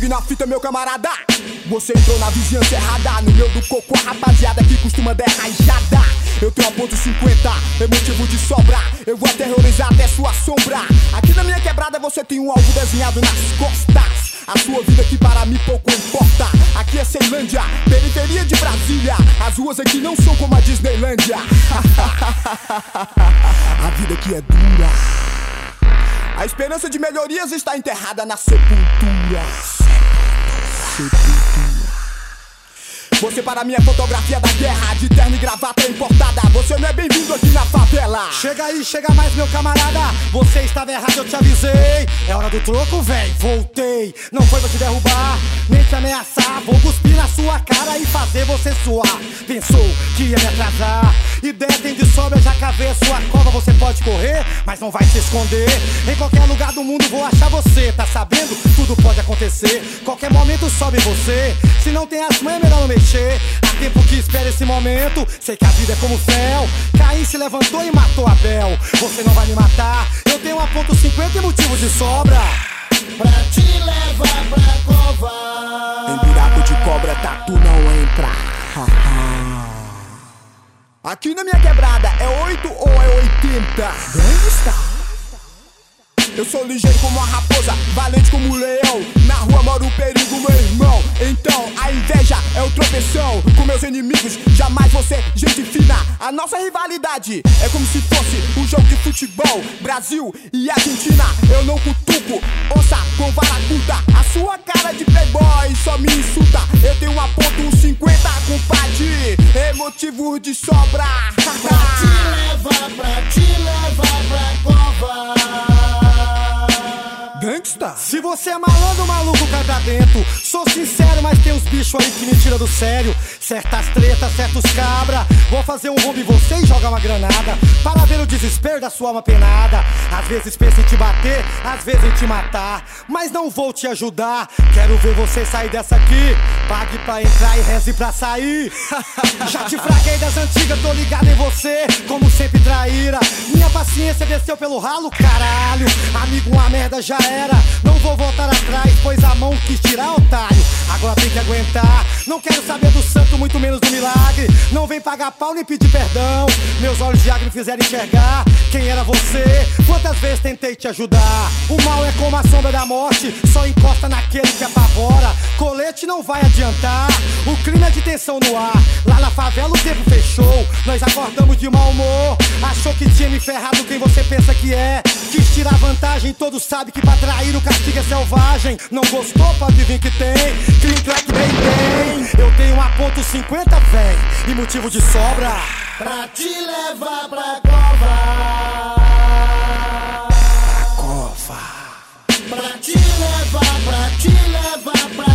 ligue na fita, meu camarada. Você entrou na vizinhança errada. No meio do coco, a rapaziada que costuma dar rajada. Eu tenho a ponto 50, é motivo de sobra. Eu vou aterrorizar até sua sombra. Aqui na minha quebrada você tem um alvo desenhado nas costas. A sua vida que para mim pouco importa. Aqui é Ceilândia, periferia de Brasília. As ruas aqui não são como a Disneylândia. A vida aqui é dura. A esperança de melhorias está enterrada na sepultura. Você para mim é fotografia da guerra, de terno e gravata importada. Você não é bem-vindo aqui na favela. Chega aí, chega mais, meu camarada. Você estava errado, eu te avisei. É hora do troco, véi, voltei. Não foi pra te derrubar, nem te ameaçar. Vou cuspir na sua cara e fazer você suar. Pensou que ia me atrasar? Ideia tem de sobra, já cavei a sua cova. Você pode correr, mas não vai se esconder. Em qualquer lugar do mundo vou achar você. Tá sabendo? Tudo pode acontecer. Qualquer momento sobe você. Se não tem as mães, é melhor não mexer. Há tempo que espera esse momento. Sei que a vida é como fel. Caim se levantou e matou Abel. Você não vai me matar. Eu tenho a ponto 50 e motivo de sobra. Pra te levar pra cova. Em buraco de cobra tatu não entra. Aqui na minha quebrada é 8 ou é 80? Gangsta. Eu sou ligeiro como uma raposa, valente como um leão. Na rua mora o perigo, meu irmão. Então a inveja é o tropeção. Com meus inimigos jamais vou ser gente fina. A nossa rivalidade é como se fosse um jogo de futebol. Brasil e Argentina, eu não cutuco. Onça com vara curta, a sua cara de playboy só me insulta. Eu tenho uma ponto 50, compadre. É motivo de sobra. Pra te levar pra cova. Gangsta. Se você é malandro, maluco, cai pra dentro. Sou sincero, mas tem uns bichos aí que me tiram do sério. Certas tretas, certos cabra. Vou fazer um roubo em você e jogar uma granada para ver o desespero da sua alma penada. Às vezes penso em te bater, às vezes em te matar, mas não vou te ajudar. Quero ver você sair dessa aqui. Pague pra entrar e reze pra sair. Já te fraguei das antigas, tô ligado em você, como sempre traíra. Minha paciência desceu pelo ralo, caralho. Amigo, uma merda já era. Não vou voltar atrás, pois a mão quis tirar, otário. Agora tem que aguentar. Não quero saber do santo, muito menos do milagre. Não vem pagar pau nem pedir perdão. Meus olhos de água me fizeram enxergar quem era você. Quantas vezes tentei te ajudar. O mal é como a sombra da morte, só encosta naquele que apavora. Colete não vai adiantar. O clima é de tensão no ar. Lá na favela o tempo fechou. Nós acordamos de mau humor. Achou que tinha me ferrado quem você pensa que é. Quis tirar vantagem, todos sabem que pra trair o castigo é selvagem. Não gostou, pode vir que tem. Clean crack bem tem. Eu tenho a ponto 50, véi, e motivo de sobra. Pra te levar pra cova. Cova. Pra te levar pra